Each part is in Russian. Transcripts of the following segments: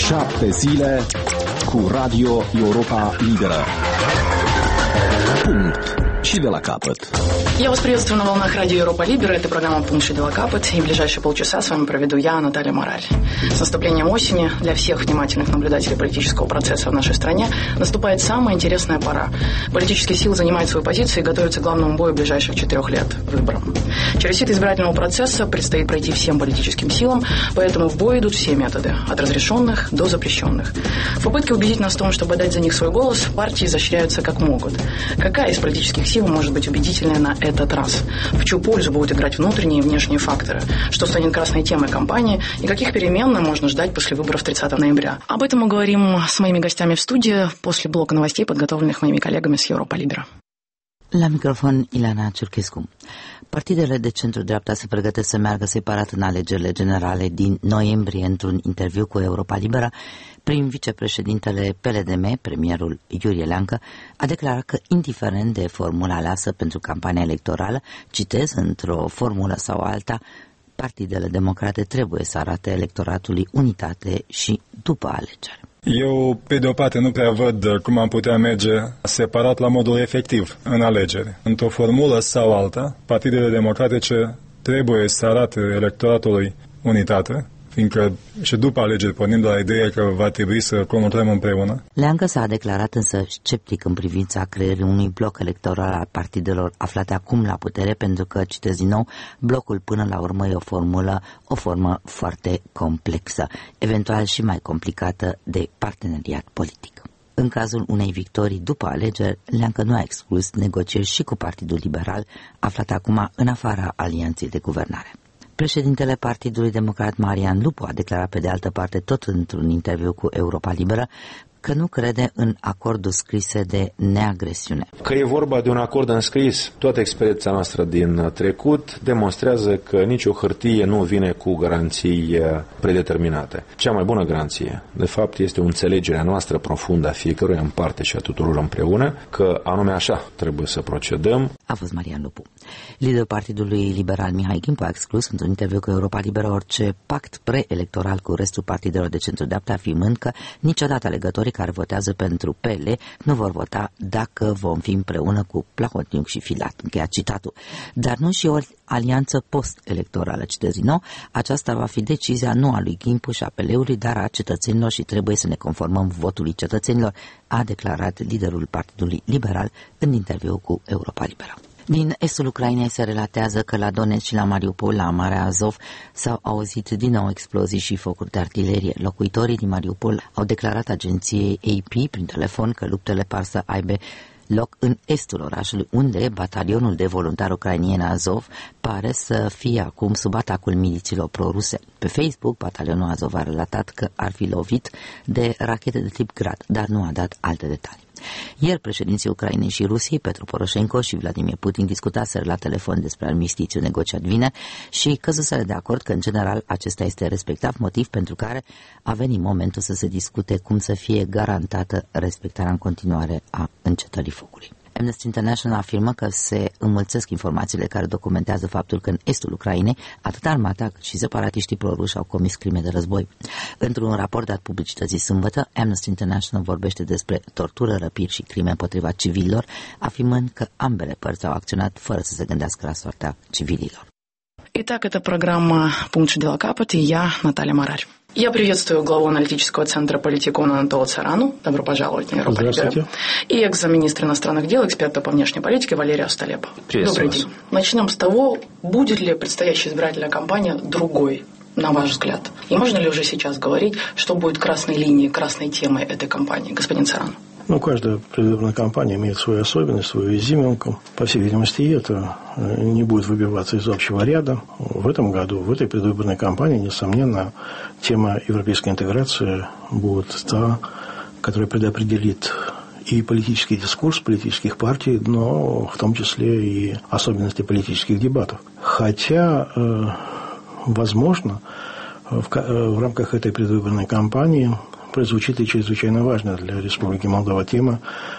7 zile cu Radio Europa Liberă. Punct. Și de la capăt. Я вас приветствую на волнах Радио Европа Либера. Это программа «Пункт и Делакапот». И в ближайшие полчаса с вами проведу я, Наталья Мораль. С наступлением осени для всех внимательных наблюдателей политического процесса в нашей стране наступает самая интересная пора. Политические силы занимают свою позицию и готовятся к главному бою ближайших 4 лет – выборам. Через сит избирательного процесса предстоит пройти всем политическим силам, поэтому в бой идут все методы – от разрешенных до запрещенных. В попытке убедить нас в том, чтобы отдать за них свой голос, партии изощряются как могут. Какая из политических сил может быть убедительной на этот раз? В чью пользу будут играть внутренние и внешние факторы? Что станет красной темой кампании? И каких перемен нам можно ждать после выборов 30 ноября? Об этом мы говорим с моими гостями в студии после блока новостей, подготовленных моими коллегами с Europa Libera. La microfon, Ilana Ciurchescu. Partidele de centru-dreapta se pregătesc să meargă separat în alegerile generale din noiembrie. Într-un interviu cu Europa Liberă, prim vicepreședintele PLDM, premierul Iurie Leancă, a declarat că, indiferent de formula aleasă pentru campania electorală, citez, într-o formulă sau alta, partidele democrate trebuie să arate electoratului unitate și după alegeri. Eu, pe de o parte, nu prea văd cum am putea merge separat la modul efectiv în alegeri. Într-o formulă sau alta, partidele democratice trebuie să arate electoratului unitate, fiindcă și după alegeri pornim de la ideea că va trebui să conlucrăm împreună. Leancă s-a declarat însă sceptic în privința creării unui bloc electoral al partidelor aflate acum la putere, pentru că, citez din nou, blocul până la urmă e o formă foarte complexă, eventual și mai complicată de parteneriat politic. În cazul unei victorii după alegeri, Leancă nu a exclus negocieri și cu Partidul Liberal, aflat acum în afara alianței de guvernare. Președintele Partidului Democrat Marian Lupu a declarat pe de altă parte, tot într-un interviu cu Europa Liberă, că nu crede în acordul scrise de neagresiune. Că e vorba de un acord înscris, toată experiența noastră din trecut demonstrează că nicio hârtie nu vine cu garanții predeterminate. Cea mai bună garanție, de fapt, este o înțelegere a noastră profundă a fiecăruia în parte și a tuturor împreună, că anume așa trebuie să procedăm. A fost Marian Lupu. Liderul Partidului Liberal Mihai Gimpu a exclus într-un interviu cu Europa Liberă orice pact preelectoral cu restul partidelor de centru-dreapta, afirmând că niciodată alegătorii care votează pentru PL nu vor vota dacă vom fi împreună cu Plahotniuc și Filat. Încheia citatul. Dar nu și o alianță post-electorală, citez din nou, aceasta va fi decizia nu a lui Gimpu și a PL-ului, dar a cetățenilor și trebuie să ne conformăm votului cetățenilor, a declarat liderul Partidului Liberal în interviu cu Europa Liberă. Din estul Ucrainei se relatează că la Donetsk și la Mariupol, la Marea Azov, s-au auzit din nou explozii și focuri de artilerie. Locuitorii din Mariupol au declarat agenției AP prin telefon că luptele par să aibă loc în estul orașului, unde batalionul de voluntari ucrainieni Azov pare să fie acum sub atacul milițiilor pro-ruse. Pe Facebook, batalionul Azov a relatat că ar fi lovit de rachete de tip Grad, dar nu a dat alte detalii. Ieri, președinții Ucrainei și Rusiei, Petro Poroșenko și Vladimir Putin, discutaseră la telefon despre armistițiul negociat vineri și căzuseră de acord că, în general, acesta este respectat, motiv pentru care a venit momentul să se discute cum să fie garantată respectarea în continuare a încetării focului. Amnesty International afirmă că se înmulțesc informațiile care documentează faptul că în estul Ucrainei atât armata cât și separatiștii proruși au comis crime de război. Într-un raport dat publicității sâmbătă, Amnesty International vorbește despre tortură, răpiri și crime împotriva civililor, afirmând că ambele părți au acționat fără să se gândească la soarta civililor. Итак, это программа «Пункт и Делакапот» и я, Наталья Мораль. Я приветствую главу аналитического центра «Политикон» Анатолия Царану. Добро пожаловать на Европу Либера. И экс-замминистра иностранных дел, эксперта по внешней политике Валерия Остолепа. Добрый день. Начнем с того, будет ли предстоящая избирательная кампания другой, на ваш взгляд? И можно ли уже сейчас говорить, что будет красной линией, красной темой этой кампании? Господин Царан. Каждая предвыборная кампания имеет свою особенность, свою изюминку. По всей видимости, это не будет выбиваться из общего ряда. В этом году, в этой предвыборной кампании, несомненно, тема европейской интеграции будет та, которая предопределит и политический дискурс политических партий, но в том числе и особенности политических дебатов. Хотя, возможно, в рамках этой предвыборной кампании прозвучит и чрезвычайно важная для Республики Молдова тема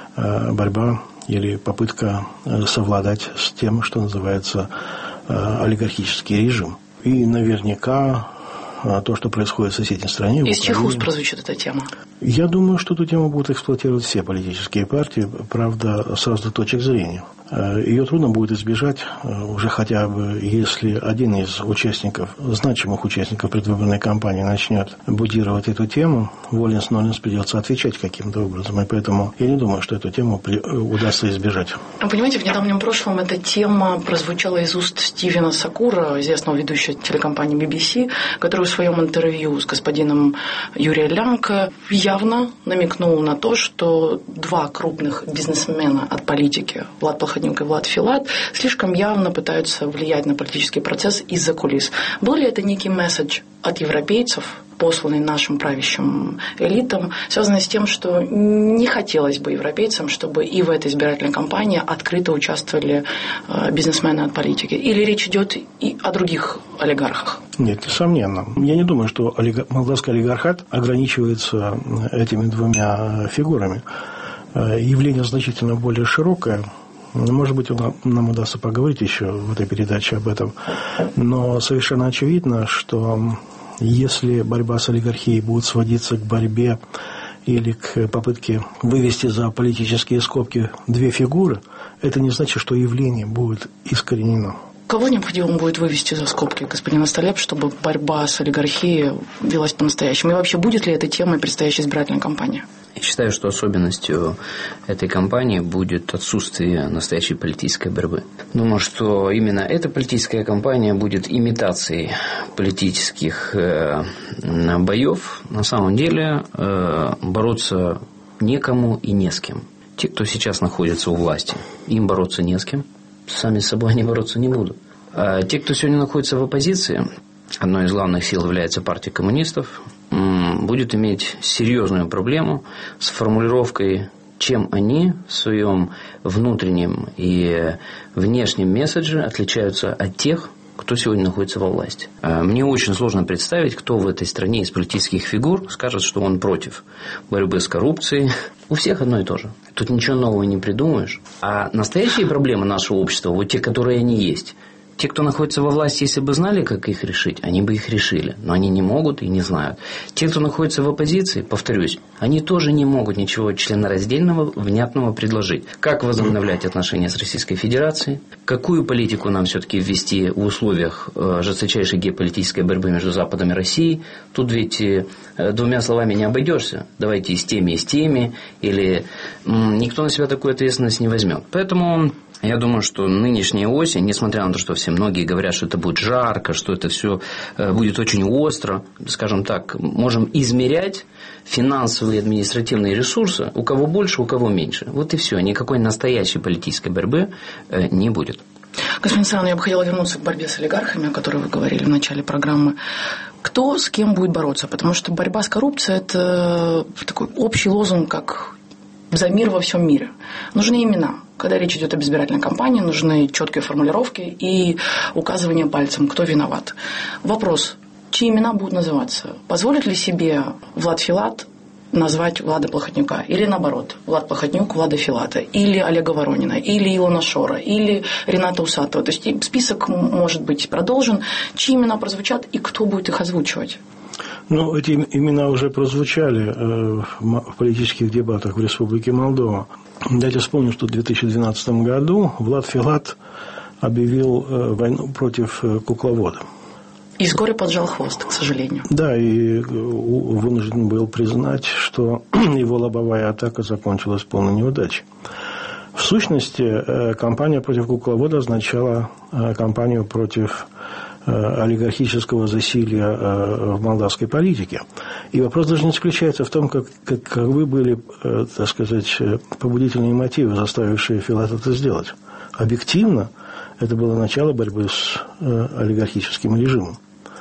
борьба или попытка совладать с тем, что называется олигархический режим. И наверняка то, что происходит в соседней стране. Из чьих уст прозвучит эта тема? Я думаю, что эту тему будут эксплуатировать все политические партии, правда, с разных точек зрения. Ее трудно будет избежать, уже хотя бы если один из участников, значимых участников предвыборной кампании начнет будировать эту тему, воленс-ноленс придется отвечать каким-то образом. И поэтому я не думаю, что эту тему удастся избежать. Вы понимаете, в недавнем прошлом эта тема прозвучала из уст Стивена Сакура, известного ведущего телекомпании BBC, который в своем интервью с господином Юрием Лянко явно намекнул на то, что два крупных бизнесмена от политики, Влад Плохотнюк и Влад Филат, слишком явно пытаются влиять на политический процесс из-за кулис. Был ли это некий месседж от европейцев, посланный нашим правящим элитам, связанный с тем, что не хотелось бы европейцам, чтобы и в этой избирательной кампании открыто участвовали бизнесмены от политики? Или речь идет и о других олигархах? Нет, несомненно. Я не думаю, что молдавский олигархат ограничивается этими двумя фигурами. Явление значительно более широкое. Может быть, нам удастся поговорить еще в этой передаче об этом. Но совершенно очевидно, что если борьба с олигархией будет сводиться к борьбе или к попытке вывести за политические скобки две фигуры, это не значит, что явление будет искоренено. Кого необходимо будет вывести за скобки, господин Остолеп, чтобы борьба с олигархией велась по-настоящему? И вообще, будет ли этой темой предстоящей избирательной кампании? Я считаю, что особенностью этой кампании будет отсутствие настоящей политической борьбы. Думаю, что именно эта политическая кампания будет имитацией политических боев. На самом деле бороться некому и не с кем. Те, кто сейчас находится у власти, им бороться не с кем. Сами с собой они бороться не будут. А те, кто сегодня находится в оппозиции, одной из главных сил является партия коммунистов, будет иметь серьезную проблему с формулировкой, чем они в своем внутреннем и внешнем месседже отличаются от тех, кто сегодня находится во власти. Мне очень сложно представить, кто в этой стране из политических фигур скажет, что он против борьбы с коррупцией. У всех одно и то же. Тут ничего нового не придумаешь. А настоящие проблемы нашего общества, вот те, которые они есть, те, кто находится во власти, если бы знали, как их решить, они бы их решили. Но они не могут и не знают. Те, кто находится в оппозиции, повторюсь, они тоже не могут ничего членораздельного, внятного предложить. Как возобновлять отношения с Российской Федерацией? Какую политику нам все-таки ввести в условиях жесточайшей геополитической борьбы между Западом и Россией? Тут ведь двумя словами не обойдешься. Давайте и с теми. Или никто на себя такую ответственность не возьмет. Поэтому я думаю, что нынешняя осень, несмотря на то, что все многие говорят, что это будет жарко, что это все будет очень остро, скажем так, можем измерять финансовые и административные ресурсы, у кого больше, у кого меньше. Вот и все. Никакой настоящей политической борьбы не будет. Господин Саран, я бы хотела вернуться к борьбе с олигархами, о которой вы говорили в начале программы. Кто с кем будет бороться? Потому что борьба с коррупцией – это такой общий лозунг, как за мир во всем мире. Нужны имена. Когда речь идет об избирательной кампании, нужны четкие формулировки и указывание пальцем, кто виноват. Вопрос, чьи имена будут называться? Позволит ли себе Влад Филат назвать Влада Плохотнюка? Или наоборот, Влад Плохотнюк, Влада Филата? Или Олега Воронина? Или Илона Шора? Или Рената Усатова? То есть список может быть продолжен. Чьи имена прозвучат и кто будет их озвучивать? Ну, эти имена уже прозвучали в политических дебатах в Республике Молдова. Дайте вспомню, что в 2012 году Влад Филат объявил войну против кукловода. И с горя поджал хвост, к сожалению. Да, и вынужден был признать, что его лобовая атака закончилась полной неудачей. В сущности, кампания против кукловода означала кампанию против олигархического засилья в молдавской политике. И вопрос даже не заключается в том, каковы были, так сказать, побудительные мотивы, заставившие Филата это сделать. Объективно, это было начало борьбы с олигархическим режимом.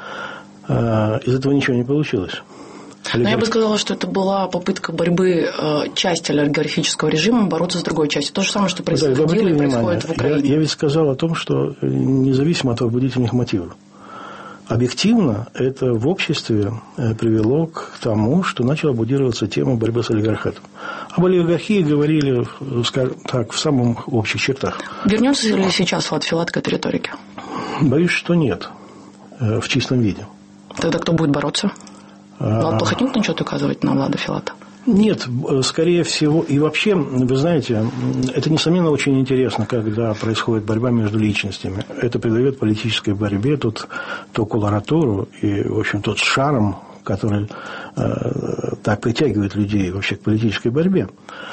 Из этого ничего не получилось. Но я бы сказала, что это была попытка борьбы части олигархического режима бороться с другой частью. То же самое, что происходило и происходит в Украине. Я ведь сказал о том, что независимо от побудительных мотивов, объективно это в обществе привело к тому, что начала будироваться тема борьбы с олигархатом. Об олигархии говорили, скажем так, в самых общих чертах. Вернется ли сейчас Влад Филат к этой риторике? Боюсь, что нет, в чистом виде. Тогда кто будет бороться? Плохотнюк начнет указывать на Влада Филата? Нет, скорее всего, и вообще, вы знаете, это, несомненно, очень интересно, когда происходит борьба между личностями. Это придает политической борьбе ту колоратуру и, в общем, тот шарм, который так притягивает людей вообще к политической борьбе.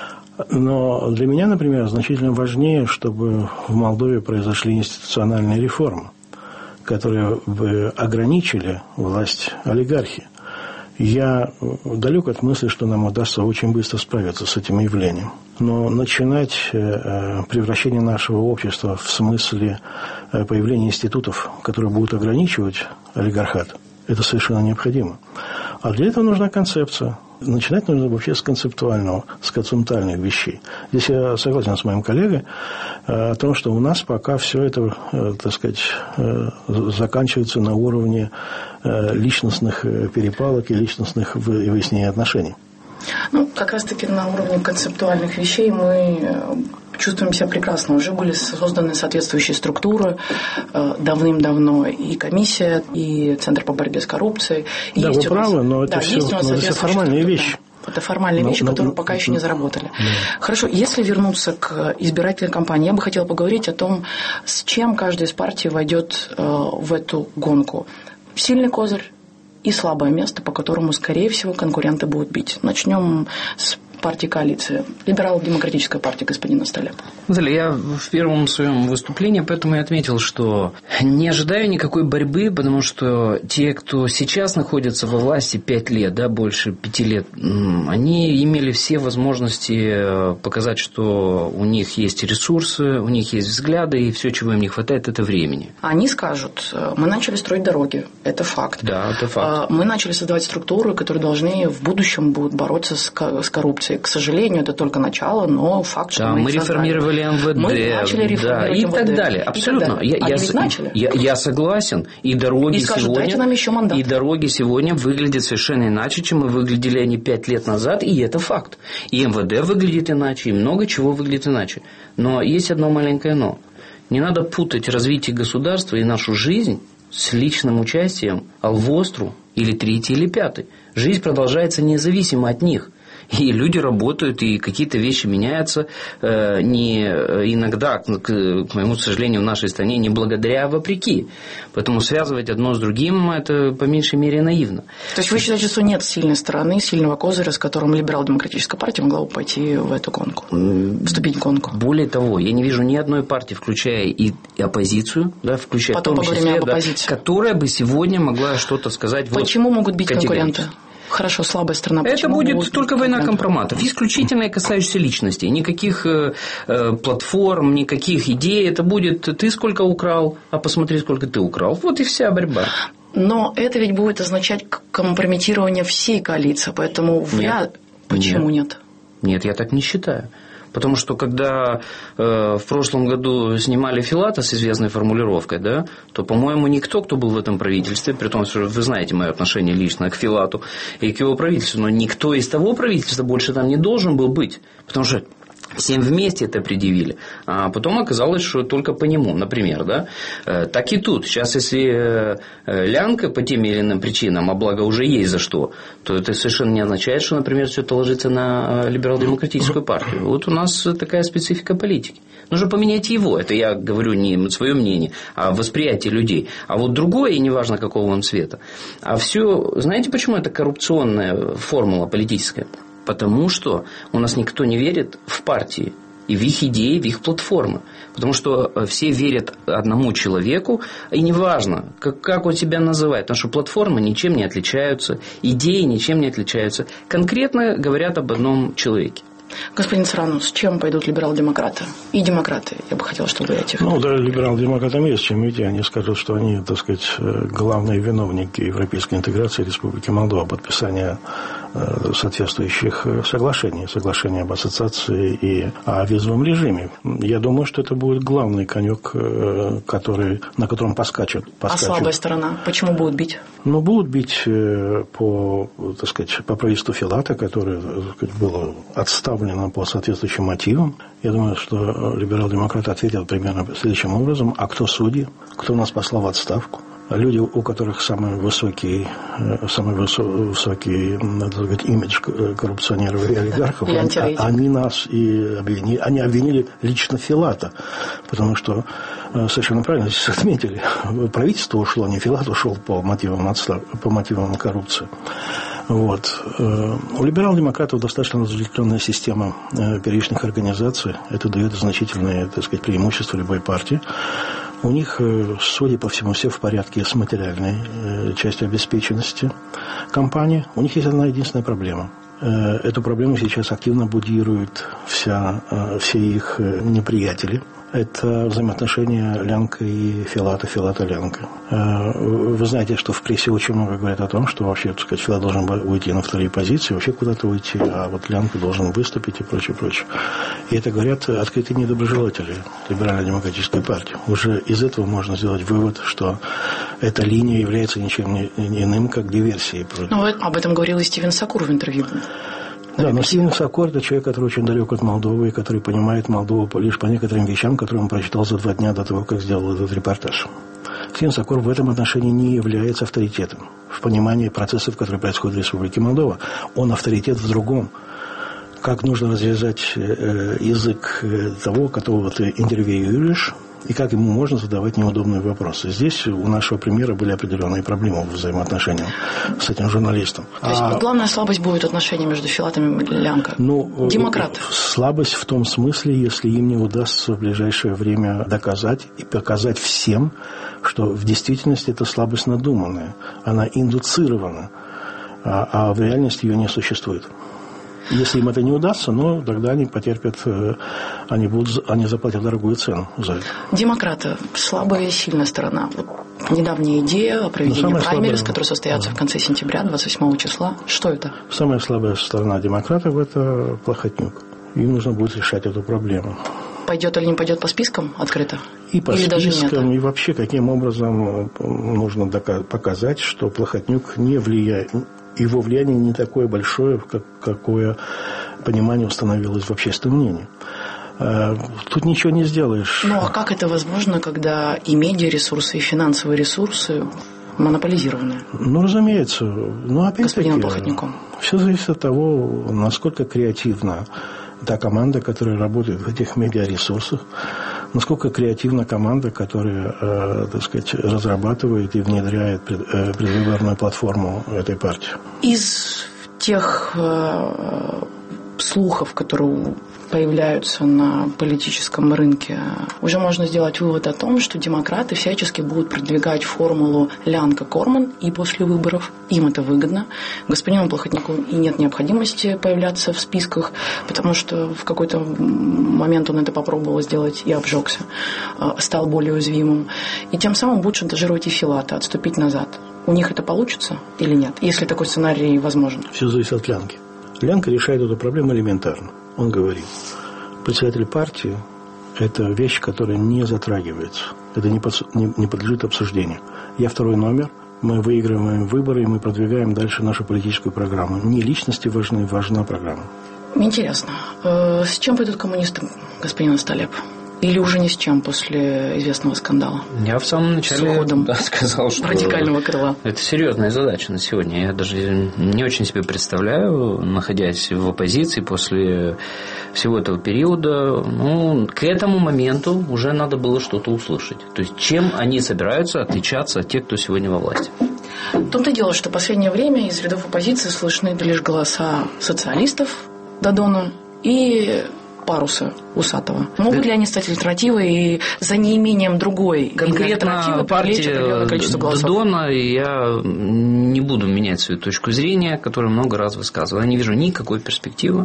Но для меня, например, значительно важнее, чтобы в Молдове произошли институциональные реформы, которые бы ограничили власть олигархии. Я далек от мысли, что нам удастся очень быстро справиться с этим явлением. Но начинать превращение нашего общества в смысле появления институтов, которые будут ограничивать олигархат, это совершенно необходимо. А для этого нужна концепция. Начинать нужно вообще с концептуального, с концептуальных вещей. Здесь я согласен с моим коллегой о том, что у нас пока все это, так сказать, заканчивается на уровне личностных перепалок и личностных выяснений отношений. Ну, как раз-таки на уровне концептуальных вещей мы чувствуем себя прекрасно. Уже были созданы соответствующие структуры давным-давно. И комиссия, и Центр по борьбе с коррупцией. И да, вы правы, но это все формальные вещи. Это формальные вещи, которые пока еще не заработали. Хорошо, если вернуться к избирательной кампании, я бы хотела поговорить о том, с чем каждая из партий войдет в эту гонку. Сильный козырь и слабое место, по которому, скорее всего, конкуренты будут бить. Начнем с партии коалиции. Либерал-демократическая партия господина Столепа. Я в первом своем выступлении поэтому и отметил, что не ожидаю никакой борьбы, потому что те, кто сейчас находится во власти 5 лет, да, больше 5 лет, они имели все возможности показать, что у них есть ресурсы, у них есть взгляды, и все, чего им не хватает, это времени. Они скажут, мы начали строить дороги, это факт. Да, это факт. Мы начали создавать структуры, которые должны в будущем будут бороться с коррупцией. К сожалению, это только начало, но факт, что мы реформировали МВД, мы начали реформировать и МВД, так далее. Абсолютно. Я согласен. И дороги сегодня выглядят совершенно иначе, чем мы выглядели они 5 лет назад, и это факт. И МВД выглядит иначе, и много чего выглядит иначе. Но есть одно маленькое но. Не надо путать развитие государства и нашу жизнь с личным участием Алвостру или 3-й или 5-й. Жизнь продолжается независимо от них. И люди работают, и какие-то вещи меняются не иногда, к моему сожалению, в нашей стране не благодаря, а вопреки. Поэтому связывать одно с другим – это по меньшей мере наивно. То есть вы считаете, что нет сильной стороны, сильного козыря, с которым либерал-демократическая партия могла бы пойти в эту гонку, вступить в гонку? Более того, я не вижу ни одной партии, включая и оппозицию, да, включая потом в том числе, да, которая бы сегодня могла что-то сказать. Почему могут быть конкуренты? Хорошо, слабая сторона. Это будет только война компроматов, исключительно касающаяся личности. Никаких платформ, никаких идей. Это будет ты сколько украл, а посмотри, сколько ты украл. Вот и вся борьба. Но это ведь будет означать компрометирование всей коалиции. Поэтому Почему нет? Нет, я так не считаю. Потому что, когда в прошлом году снимали Филата с известной формулировкой, да, то, по-моему, никто, кто был в этом правительстве, при том, что вы знаете мое отношение лично к Филату и к его правительству, но никто из того правительства больше там не должен был быть. Потому что всем вместе это предъявили. А потом оказалось, что только по нему, например, да. Так и тут. Сейчас, если лянка по тем или иным причинам, а благо уже есть за что, то это совершенно не означает, что, например, все это ложится на либерал-демократическую партию. Вот у нас такая специфика политики. Нужно поменять его. Это я говорю не свое мнение, а восприятие людей. А вот другое, и неважно, какого он цвета. А все, знаете, почему это коррупционная формула политическая? Потому что у нас никто не верит в партии и в их идеи, в их платформы. Потому что все верят одному человеку, и неважно, как он себя называет, потому что платформы ничем не отличаются, идеи ничем не отличаются. Конкретно говорят об одном человеке. Господин Царанов, с чем пойдут либерал-демократы и демократы? Я бы хотел, чтобы вы этих... Да, либерал-демократам есть чем идти. Они скажут, что они, так сказать, главные виновники европейской интеграции Республики Молдова, подписания соответствующих соглашений об ассоциации и о визовом режиме. Я думаю, что это будет главный конек, на котором поскачут. А слабая сторона? Почему будут бить? Будут бить по правительству Филата, которое, так сказать, было отставлено по соответствующим мотивам. Я думаю, что либерал-демократы ответят примерно следующим образом. А кто судьи? Кто нас послал в отставку? люди, у которых самый высокий, надо сказать, имидж коррупционеров и олигархов, они обвинили лично Филата, потому что совершенно правильно здесь отметили, правительство ушло, не Филат ушел по мотивам коррупции. Вот. У либерал-демократов достаточно разветвленная система первичных организаций. Это дает значительные, так сказать, преимущества любой партии. У них, судя по всему, все в порядке с материальной частью обеспеченности компании. У них есть одна единственная проблема. Эту проблему сейчас активно будируют все их неприятели. Это взаимоотношения Лянка и Филата, Филата-Лянка. Вы знаете, что в прессе очень много говорят о том, что вообще, так сказать, Филат должен уйти на вторые позиции, вообще куда-то уйти, а вот Лянка должен выступить и прочее, прочее. И это говорят открытые недоброжелатели либерально-демократической партии. Уже из этого можно сделать вывод, что эта линия является ничем иным, как диверсией. Ну, об этом говорил и Стивен Сокур в интервью. Да, но Стивен Сокур – это человек, который очень далек от Молдовы, и который понимает Молдову лишь по некоторым вещам, которые он прочитал за 2 дня до того, как сделал этот репортаж. Стивен Сокур в этом отношении не является авторитетом в понимании процессов, которые происходят в Республике Молдова. Он авторитет в другом. Как нужно развязать язык того, которого ты интервьюируешь, и как ему можно задавать неудобные вопросы. Здесь у нашего премьера были определенные проблемы в взаимоотношениях с этим журналистом. То есть главная слабость будет отношения между Филатом и Лянко? Демократы. Слабость в том смысле, если им не удастся в ближайшее время доказать и показать всем, что в действительности эта слабость надуманная, она индуцирована, а в реальности ее не существует. Если им это не удастся, тогда они потерпят, они заплатят дорогую цену за это. Демократы – слабая и сильная сторона. Вот недавняя идея о проведении праймериз, которые состоятся в конце сентября, 28 числа. Что это? Самая слабая сторона демократов – это Плохотнюк. Им нужно будет решать эту проблему. Пойдет или не пойдет по спискам открыто? И по спискам, и вообще каким образом нужно показать, что Плохотнюк не влияет. Его влияние не такое большое, какое понимание установилось в общественном мнении. Тут ничего не сделаешь. Ну, а как это возможно, когда и медиаресурсы, и финансовые ресурсы монополизированы? Разумеется. Опять-таки, господином Плохотнюком. Все зависит от того, насколько креативна та команда, которая работает в этих медиаресурсах, насколько креативна команда, которая, так сказать, разрабатывает и внедряет предвыборную платформу этой партии. Из тех слухов, которые появляются на политическом рынке, уже можно сделать вывод о том, что демократы всячески будут продвигать формулу Лянка-Корман и после выборов. Им это выгодно. Господину Плохотнюку и нет необходимости появляться в списках, потому что в какой-то момент он это попробовал сделать и обжегся, стал более уязвимым. И тем самым будет шантажировать и Филата, отступить назад. У них это получится или нет, если такой сценарий возможен? Все зависит от Лянки. Лянка решает эту проблему элементарно. Он говорит, председатель партии – это вещь, которая не затрагивается. Это не подлежит обсуждению. Я второй номер, мы выигрываем выборы, и мы продвигаем дальше нашу политическую программу. Не личности важны, важна программа. Интересно, с чем пойдут коммунисты, господин Асталеп? Или уже ни с чем после известного скандала? Я в самом начале сказал, что радикального крыла. Это серьезная задача на сегодня. Я даже не очень себе представляю, находясь в оппозиции после всего этого периода, к этому моменту уже надо было что-то услышать. То есть, чем они собираются отличаться от тех, кто сегодня во власти? В том-то и дело, что в последнее время из рядов оппозиции слышны лишь голоса социалистов Додона и Паруса Усатого. Могут ли они стать альтернативой и за неимением другой конкретно партия Додона, я не буду менять свою точку зрения, которую много раз высказывал. Я не вижу никакой перспективы.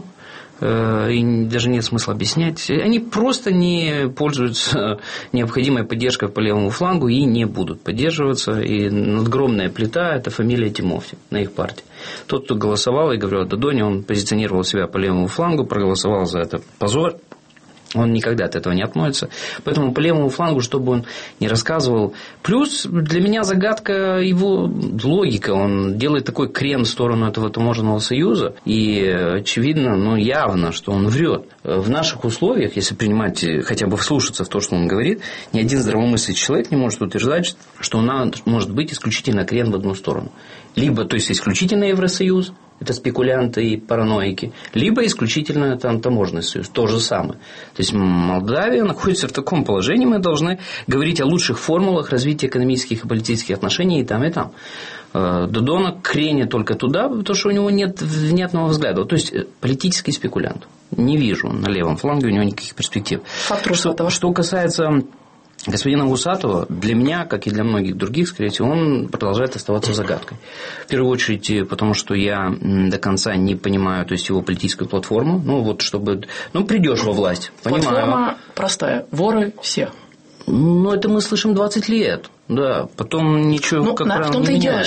И даже нет смысла объяснять. Они просто не пользуются необходимой поддержкой по левому флангу и не будут поддерживаться. И надгромная плита – это фамилия Тимофи на их партии. Тот, кто голосовал, я говорю о Додоне, он позиционировал себя по левому флангу, проголосовал за это позор. Он никогда от этого не отмоется. Поэтому по левому флангу, чтобы он не рассказывал. Плюс для меня загадка его логика. Он делает такой крен в сторону этого таможенного союза. И очевидно, явно, что он врет. В наших условиях, если принимать, хотя бы вслушаться в то, что он говорит, ни один здравомыслящий человек не может утверждать, что она может быть исключительно крен в одну сторону. Либо, то есть, исключительно Евросоюз, это спекулянты и параноики, либо исключительно таможенный союз, то же самое. То есть, Молдавия находится в таком положении, мы должны говорить о лучших формулах развития экономических и политических отношений и там, и там. Додона кренит только туда, потому что у него нет внятного взгляда. То есть, политический спекулянт. Не вижу на левом фланге у него никаких перспектив. Что касается господина Усатова, для меня, как и для многих других, скорее всего, он продолжает оставаться загадкой. В первую очередь, потому что я до конца не понимаю, то есть, его политическую платформу. Придешь во власть. Платформа простая. Воры все. Это мы слышим 20 лет. Да, потом ничего как правило не меняется. В том-то и дело,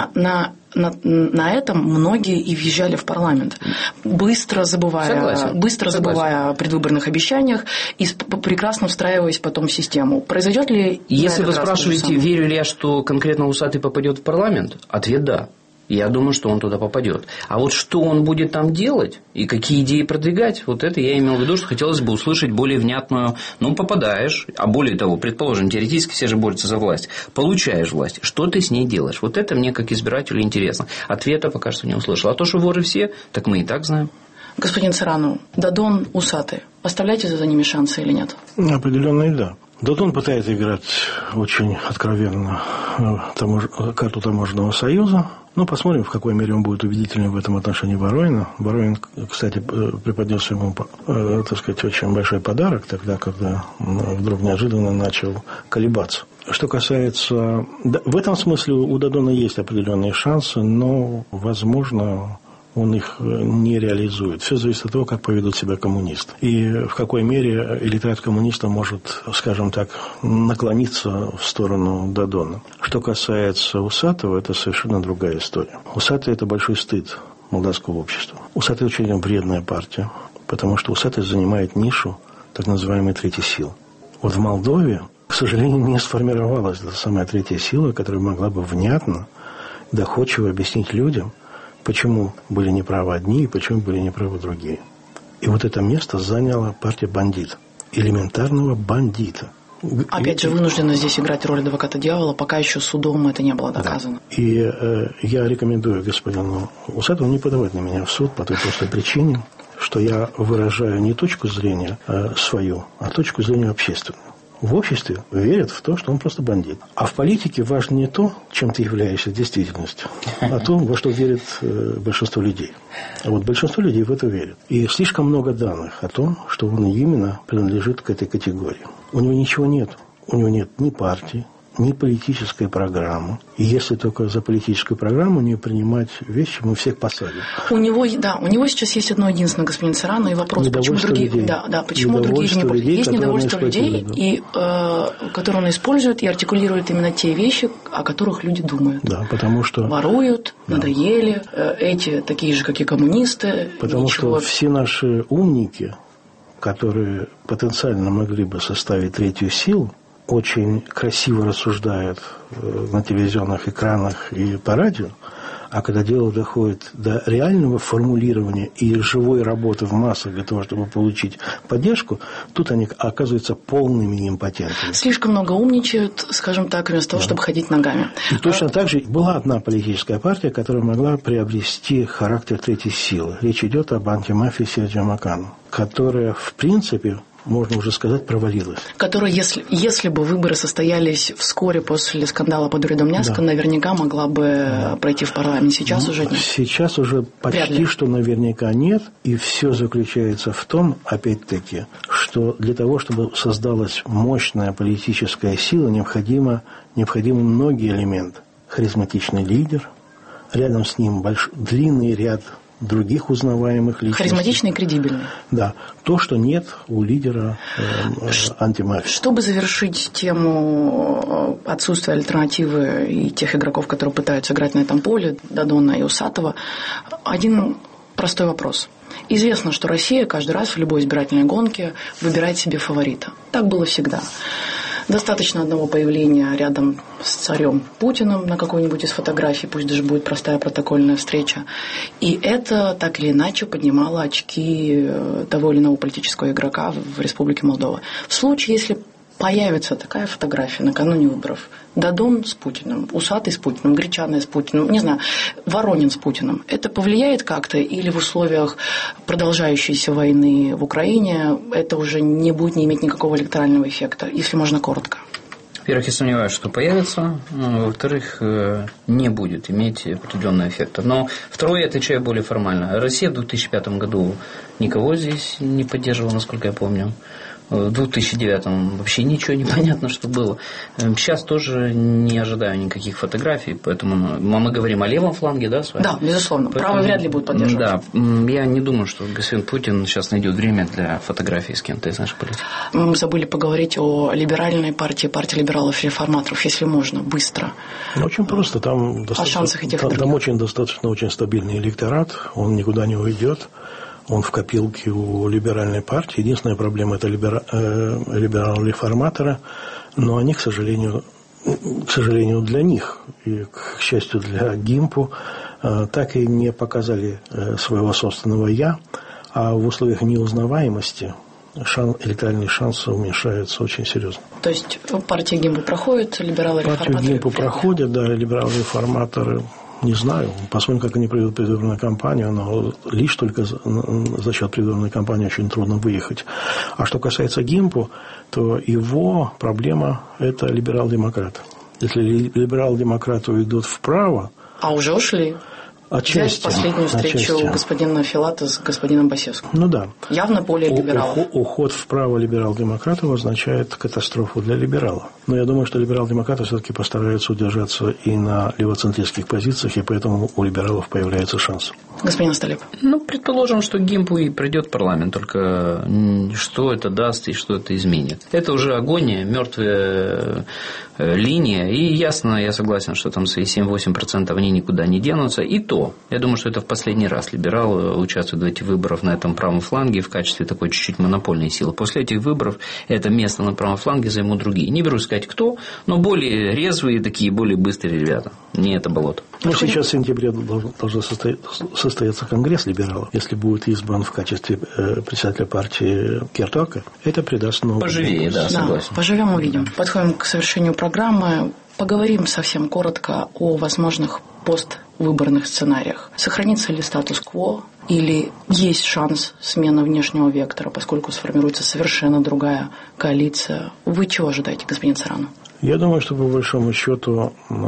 что на этом многие и въезжали в парламент, быстро забывая о предвыборных обещаниях и прекрасно встраиваясь потом в систему. Произойдет ли... Если вы спрашиваете, верю ли я, что конкретно Усатый попадет в парламент, ответ – да. Я думаю, что он туда попадет. А вот что он будет там делать и какие идеи продвигать, вот это я имел в виду, что хотелось бы услышать более внятную. Попадаешь, а более того, предположим, теоретически все же борются за власть. Получаешь власть, что ты с ней делаешь? Вот это мне как избирателю интересно. Ответа пока что не услышал. А то, что воры все, так мы и так знаем. Господин Царану, Додон, Усатый, оставляете за ними шансы или нет? Определенно и да. Додон пытается играть очень откровенно карту таможенного союза. Посмотрим, в какой мере он будет убедительным в этом отношении Воронина. Воронин, кстати, преподнес ему, очень большой подарок тогда, когда вдруг неожиданно начал колебаться. Что касается... В этом смысле у Додона есть определенные шансы, но, возможно, он их не реализует. Все зависит от того, как поведут себя коммунисты. И в какой мере электорат коммунистов может, скажем так, наклониться в сторону Додона. Что касается Усатого, это совершенно другая история. Усатый – это большой стыд молдавского общества. Усатый – очень вредная партия, потому что Усатый занимает нишу так называемой третьей силы. В Молдове, к сожалению, не сформировалась эта самая третья сила, которая могла бы внятно, доходчиво объяснить людям, почему были неправы одни и почему были неправы другие. И вот это место заняла партия бандит. Элементарного бандита. Опять же, вынуждена здесь играть роль адвоката дьявола, пока еще судом это не было доказано. Да. И я рекомендую господину Усатову не подавать на меня в суд по той простой причине, что я выражаю не точку зрения свою, а точку зрения общественную. В обществе верят в то, что он просто бандит. А в политике важно не то, чем ты являешься в действительности, а то, во что верит большинство людей. А вот большинство людей в это верит. И слишком много данных о том, что он именно принадлежит к этой категории. У него ничего нет. У него нет ни партии, ни политической программы. И если только за политическую программу не принимать вещи, мы всех посадим. У него сейчас есть одно единственное, господин Царану, и вопрос, почему другие... Людей. Почему другие не... Есть недовольство людей, и, которые он использует и артикулирует именно те вещи, о которых люди думают. Да, потому что... Воруют, надоели, эти такие же, как и коммунисты. Потому что все наши умники, которые потенциально могли бы составить третью силу, очень красиво рассуждают на телевизионных экранах и по радио, а когда дело доходит до реального формулирования и живой работы в массах для того, чтобы получить поддержку, тут они оказываются полными импотентами. Слишком много умничают, скажем так, вместо того, чтобы ходить ногами. И точно так же была одна политическая партия, которая могла приобрести характер третьей силы. Речь идет об антимафии Серджио Макану, которая, в принципе, можно уже сказать, провалилась. Которая, если бы выборы состоялись вскоре после скандала под Рудомняска, наверняка могла бы пройти в парламент. Сейчас уже нет. Сейчас уже почти что наверняка нет. И все заключается в том, опять-таки, что для того, чтобы создалась мощная политическая сила, необходимы многие элементы. Харизматичный лидер, рядом с ним длинный ряд других узнаваемых личностей. Харизматичный и кредибельный. Да. То, что нет у лидера антимафии. Чтобы завершить тему отсутствия альтернативы и тех игроков, которые пытаются играть на этом поле, Додона и Усатова, один простой вопрос. Известно, что Россия каждый раз в любой избирательной гонке выбирает себе фаворита. Так было всегда. Достаточно одного появления рядом с царем Путиным на какой-нибудь из фотографий, пусть даже будет простая протокольная встреча. И это так или иначе поднимало очки того или иного политического игрока в Республике Молдова. В случае, если появится такая фотография накануне выборов, Дадон с Путиным, Усатый с Путиным, Гречаная с Путиным, не знаю, Воронин с Путиным, это повлияет как-то или в условиях продолжающейся войны в Украине это уже не будет не иметь никакого электорального эффекта, если можно коротко? Во-первых, я сомневаюсь, что появится. Во-вторых, не будет иметь определенного эффекта. Но второе, я отвечаю более формально. Россия в 2005 году никого здесь не поддерживала, насколько я помню. В 2009 вообще ничего не понятно, что было. Сейчас тоже не ожидаю никаких фотографий, поэтому мы говорим о левом фланге, да, с вами? Да, безусловно. Правый вряд ли будет поддерживать. Да, я не думаю, что господин Путин сейчас найдет время для фотографий с кем-то из наших политиков. Мы забыли поговорить о либеральной партии, партии либералов-реформаторов, если можно, быстро. Очень просто. Там очень достаточно очень стабильный электорат, он никуда не уйдет. Он в копилке у либеральной партии. Единственная проблема – это либерал-реформаторы. Но они, к сожалению для них и, к счастью, для ГИМПу, так и не показали своего собственного «я». А в условиях неузнаваемости электоральные шансы уменьшаются очень серьезно. То есть партия ГИМПу проходит, либералы-реформаторы? Партию ГИМПу проходят, да, либералы-реформаторы. Не знаю. Посмотрим, как они проведут предвыборную кампанию, но лишь только за счет предвыборной кампании очень трудно выехать. А что касается ГИМПу, то его проблема – это либерал-демократ. Если либерал-демократы уйдут вправо… А уже ушли. Взять последнюю встречу господина Филата с господином Басеску. Ну да. Явно более либералов. Уход вправо либерал-демократов означает катастрофу для либералов. Но я думаю, что либерал-демократы все-таки постараются удержаться и на левоцентристских позициях, и поэтому у либералов появляется шанс. Господин Столеп. Предположим, что ГИМПу и придет в парламент, только что это даст и что это изменит. Это уже агония, мертвая линия, и ясно, я согласен, что там свои 7-8% они никуда не денутся, и то, я думаю, что это в последний раз либералы участвуют в этих выборах на этом правом фланге в качестве такой чуть-чуть монопольной силы. После этих выборов это место на правом фланге займут другие. Не берусь сказать кто, но более резвые, такие более быстрые ребята. Не это болото. Сейчас в сентябре должен состояться конгресс либералов. Если будет избран в качестве председателя партии Кертока, это придаст новый. Поживее, да, согласен. Да, поживем, увидим. Подходим к завершению программы. Поговорим совсем коротко о возможных поствыборных сценариях. Сохранится ли статус-кво или есть шанс смены внешнего вектора, поскольку сформируется совершенно другая коалиция? Вы чего ожидаете, господин Царанов? Я думаю, что по большому счету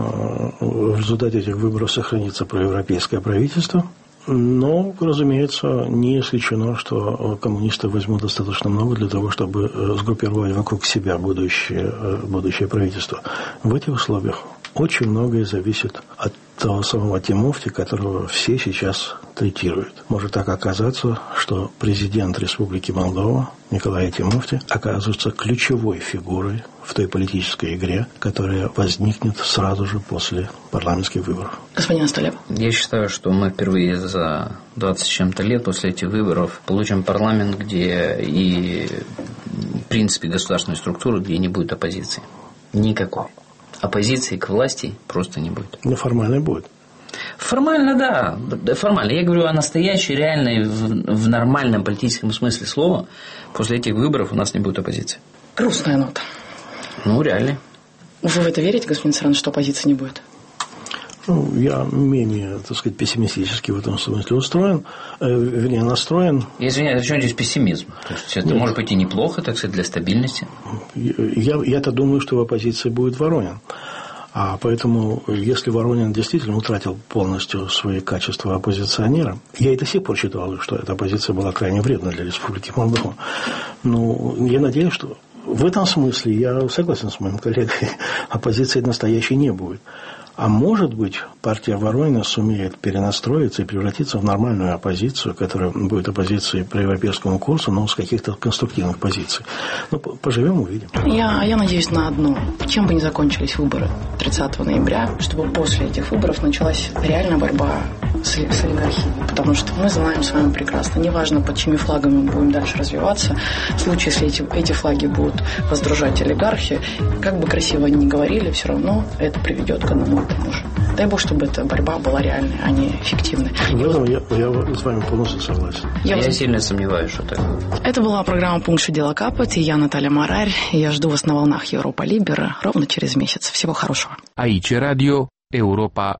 в результате этих выборов сохранится проевропейское правительство. Но, разумеется, не исключено, что коммунисты возьмут достаточно много для того, чтобы сгруппировать вокруг себя будущее правительство. В этих условиях очень многое зависит от того самого Тимофти, которого все сейчас третируют. Может так оказаться, что президент Республики Молдова Николай Тимофти оказывается ключевой фигурой в той политической игре, которая возникнет сразу же после парламентских выборов. Господин Астолеп. Я считаю, что мы впервые за 20 с чем-то лет после этих выборов получим парламент, где и в принципе государственную структуру, где не будет оппозиции. Никакой. Оппозиции к власти просто не будет. Но формально будет. Формально, да. Формально. Я говорю о настоящей, реальной, в нормальном политическом смысле слова. После этих выборов у нас не будет оппозиции. Грустная нота. Реально. Вы в это верите, господин Царан, что оппозиции не будет? Я менее, так сказать, пессимистически в этом смысле настроен. Я извиняюсь, в чем здесь пессимизм? То есть это может быть и неплохо, так сказать, для стабильности? Я-то думаю, что в оппозиции будет Воронин. А поэтому, если Воронин действительно утратил полностью свои качества оппозиционера, я и до сих пор считал, что эта оппозиция была крайне вредна для Республики Молдова. Я надеюсь, что в этом смысле я согласен с моим коллегой, оппозиции настоящей не будет. А может быть, партия Воронина сумеет перенастроиться и превратиться в нормальную оппозицию, которая будет оппозицией по европейскому курсу, но с каких-то конструктивных позиций. Ну, поживем, увидим. Я надеюсь на одно. Чем бы ни закончились выборы 30 ноября, чтобы после этих выборов началась реальная борьба с олигархией. Потому что мы знаем с вами прекрасно, неважно, под чьими флагами мы будем дальше развиваться, в случае, если эти флаги будут воздружать олигархи, как бы красиво они ни говорили, все равно это приведет к одному и тому же. Дай бог, чтобы эта борьба была реальной, а не фиктивной. Я с вами полностью согласен. Я сильно сомневаюсь, что так. Это была программа «Пункт что дело капать», и я Наталья Мораль. Я жду вас на волнах Европа Либера ровно через месяц. Всего хорошего. Aici Radio Europa